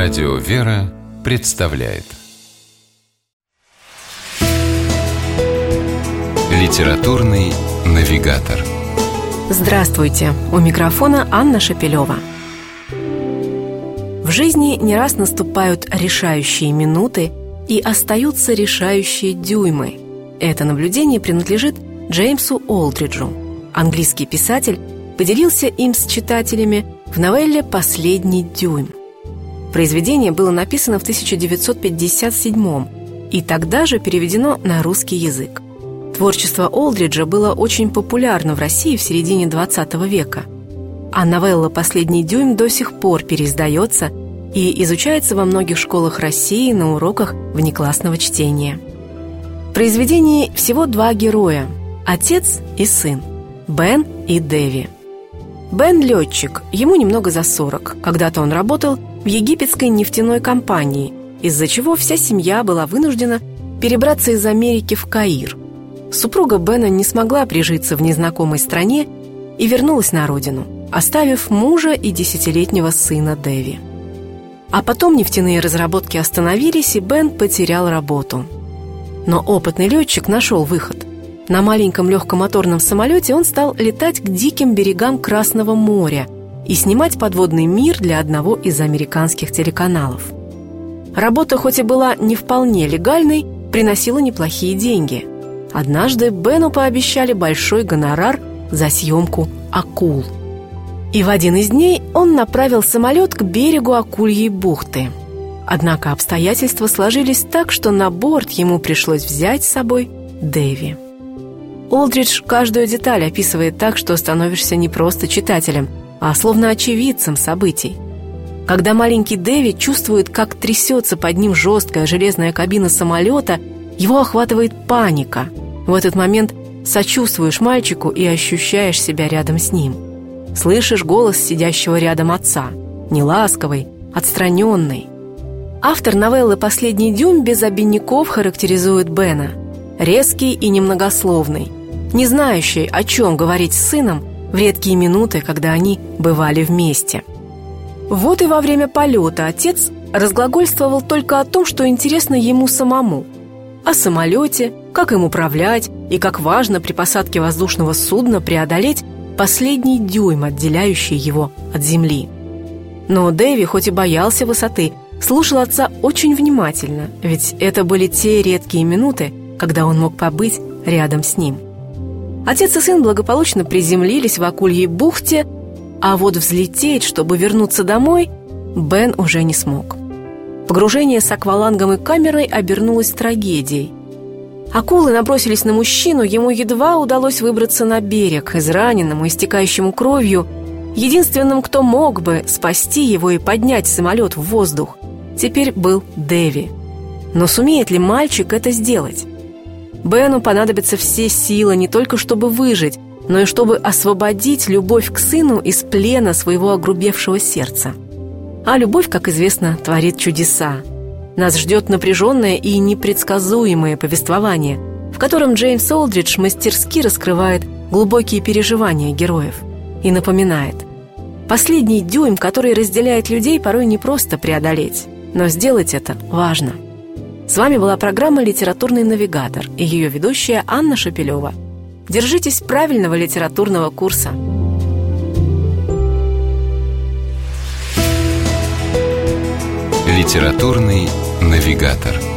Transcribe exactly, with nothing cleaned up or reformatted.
Радио «Вера» представляет Литературный навигатор. Здравствуйте! У микрофона Анна Шапилева. В жизни не раз наступают решающие минуты и остаются решающие дюймы. Это наблюдение принадлежит Джеймсу Олдриджу. Английский писатель поделился им с читателями в новелле «Последний дюйм». Произведение было написано в тысяча девятьсот пятьдесят седьмом и тогда же переведено на русский язык. Творчество Олдриджа было очень популярно в России в середине двадцатого века, а новелла «Последний дюйм» до сих пор переиздается и изучается во многих школах России на уроках внеклассного чтения. В произведении всего два героя – отец и сын, Бен и Дэви. Бен – летчик, ему немного за сорок. Когда-то он работал в египетской нефтяной компании, из-за чего вся семья была вынуждена перебраться из Америки в Каир. Супруга Бена не смогла прижиться в незнакомой стране и вернулась на родину, оставив мужа и десятилетнего сына Дэви. А потом нефтяные разработки остановились, и Бен потерял работу. Но опытный летчик нашел выход. На маленьком легкомоторном самолете он стал летать к диким берегам Красного моря и снимать подводный мир для одного из американских телеканалов. Работа, хоть и была не вполне легальной, приносила неплохие деньги. Однажды Бену пообещали большой гонорар за съемку акул. И в один из дней он направил самолет к берегу Акульей бухты. Однако обстоятельства сложились так, что на борт ему пришлось взять с собой Дэви. Олдридж каждую деталь описывает так, что становишься не просто читателем, а словно очевидцем событий. Когда маленький Дэви чувствует, как трясется под ним жесткая железная кабина самолета, его охватывает паника. В этот момент сочувствуешь мальчику и ощущаешь себя рядом с ним. Слышишь голос сидящего рядом отца, неласковый, отстраненный. Автор новеллы «Последний дюйм» без обиняков характеризует Бена. Резкий и немногословный, не знающий, о чем говорить с сыном в редкие минуты, когда они бывали вместе. Вот и во время полета отец разглагольствовал только о том, что интересно ему самому. О самолете, как им управлять и как важно при посадке воздушного судна преодолеть последний дюйм, отделяющий его от земли. Но Дэви, хоть и боялся высоты, слушал отца очень внимательно, ведь это были те редкие минуты, когда он мог побыть рядом с ним. Отец и сын благополучно приземлились в Акульей бухте, а вот взлететь, чтобы вернуться домой, Бен уже не смог. Погружение с аквалангом и камерой обернулось трагедией. Акулы набросились на мужчину, ему едва удалось выбраться на берег, израненному, истекающему кровью. Единственным, кто мог бы спасти его и поднять самолет в воздух, теперь был Дэви. Но сумеет ли мальчик это сделать? Бену понадобятся все силы не только чтобы выжить, но и чтобы освободить любовь к сыну из плена своего огрубевшего сердца. А любовь, как известно, творит чудеса. Нас ждет напряженное и непредсказуемое повествование, в котором Джеймс Олдридж мастерски раскрывает глубокие переживания героев и напоминает: последний дюйм, который разделяет людей, порой не просто преодолеть, но сделать это важно. С вами была программа «Литературный навигатор» и ее ведущая Анна Шапилева. Держитесь правильного литературного курса. Литературный навигатор.